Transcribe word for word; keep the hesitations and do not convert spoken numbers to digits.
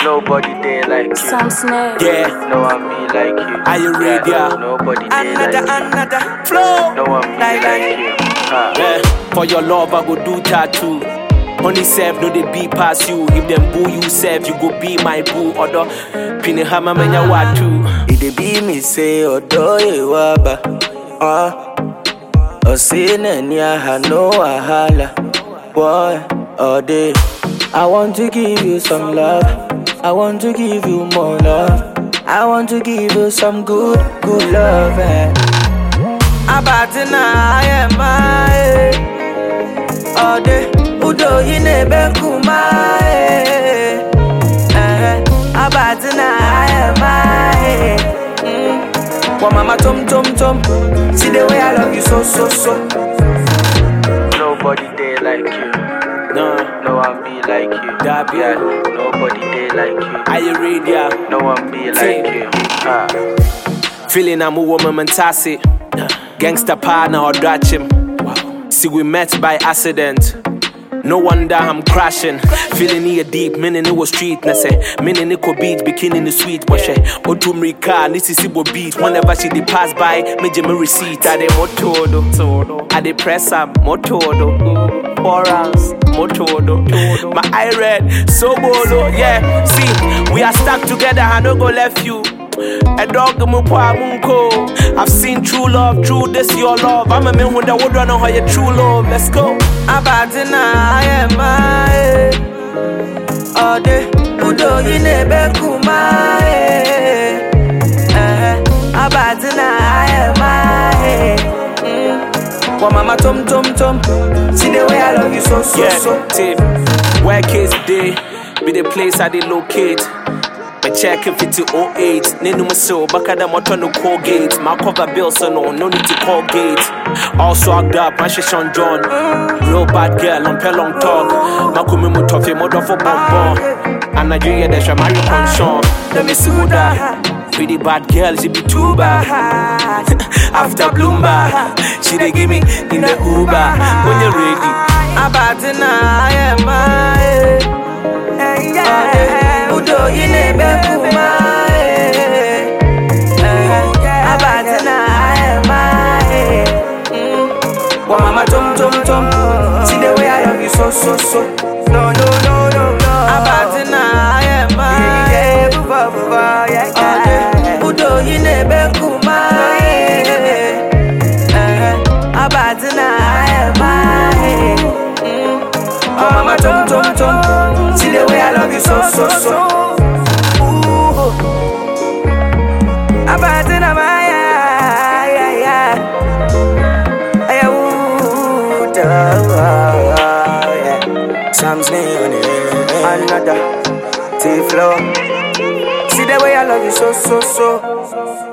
Nobody there like you. Some snake. Yeah, No one be like you. are you ready? Yeah, nobody there Another, like another flow. you. No one be Like, like you. Ah. Yeah, for your love I go do tattoo. Honey self no they be past you. If them boo you self, you go be my boo. Odo pini hama menya watu. It be me say odo ye waba. Ah, osine niya ha no wahala. Boy, all day. I want to give you some love. I want to give you more love. I want to give you some good, good love. Eh. Abatina I am my all day. Udo yinebe kumae. Eh. Abatina I am my. Mm. Wa mama tom tom tom. See the way I love you so so so. Nobody there like you. No, No one be like you. that be Yeah, it. nobody there like you. Are you ready? No one be like you. Ah. Feeling I'm a woman mentasi. Gangster partner or dratch him. See we met by accident. No wonder I'm crashing. Feeling here deep, meaning it was street. Na say, meaning it could beat, bikini in the sweet. But she, Otumrika, this is Ibo beat. Whenever she dey pass by, me jeme receipt. I dey motodo, I dey press up, motodo. Four rounds, motodo. My eye red, so bolo, yeah. See, we are stuck together, I no go left you. A dog mupa munko. I've seen true love, true this your love. I'm a man who would run on how your true love. Let's go. Abatina I am my all day. Udo yinebe kumae. Eh. Abatina I am my. Mm. Wa mama tom tom tom. See the way I love you so so Yeah, so. tip. Where kids day be the place I they locate. Me check if it's oh eight. Nenu so baka da motor no Colgate. My cover bill so no no need to call gate. All swagged up, my shit on John. Real bad girl on long talk. My kumi mu toffee mother for bonbon. And Nigeria they shall marry conscion. Let me see that. Pretty bad girl, she be too bad. After Bloomba, she dey give me in the Uber. When you ready, Abatina I am my. Udo yinebe kumae. Abatina I am my. Wa mama tom tom tom. See the way I love you so so so. No no no no no. Abatina I am my. Udo yinebe kumae. Abatina I am my. Wa mama tom tom tom. See the way I love you so so so. Ooh. Abatina my yeah yeah yeah. Ooh, yeah. Some snake on it. Another T-flow. See the way I love you so so so.